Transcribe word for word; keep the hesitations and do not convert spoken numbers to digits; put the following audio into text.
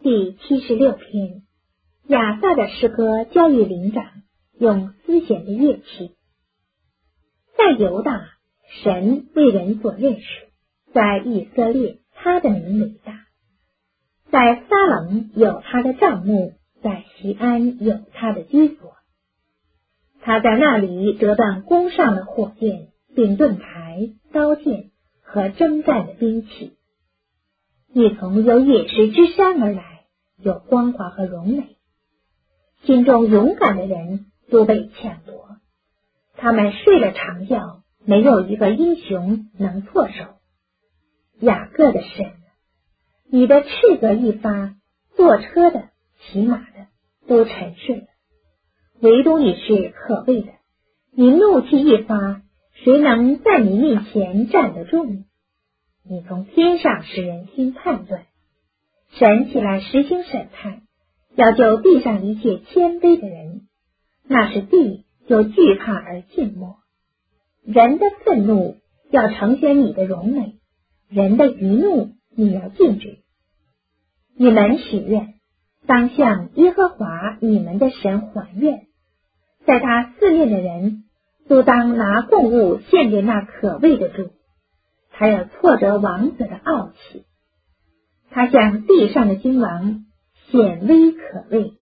第七十六篇，亚萨的诗歌教育灵长，用丝弦的乐器。在犹大，神为人所认识；在以色列，他的名伟大。在撒冷有他的帐幕，在锡安有他的居所。他在那里折断弓上的火箭，并盾牌、刀剑和征战的兵器。你从有野石之山而来，有光华和荣美。心中勇敢的人都被抢夺，他们睡了长觉，没有一个英雄能措手。雅各的神，你的斥责一发，坐车的、骑马的都沉睡了，唯独你是可畏的。你怒气一发，谁能在你面前站得住？你从天上使人心判断，神起来实行审判，要救地上一切谦卑的人，那是地就惧怕而静默。人的愤怒要成全你的荣美，人的余怒你要禁止。你们许愿，当向耶和华你们的神还愿，在他思念的人都当拿供物献给那可畏的主。他要挫折王子的傲气，他向地上的君王显威可畏。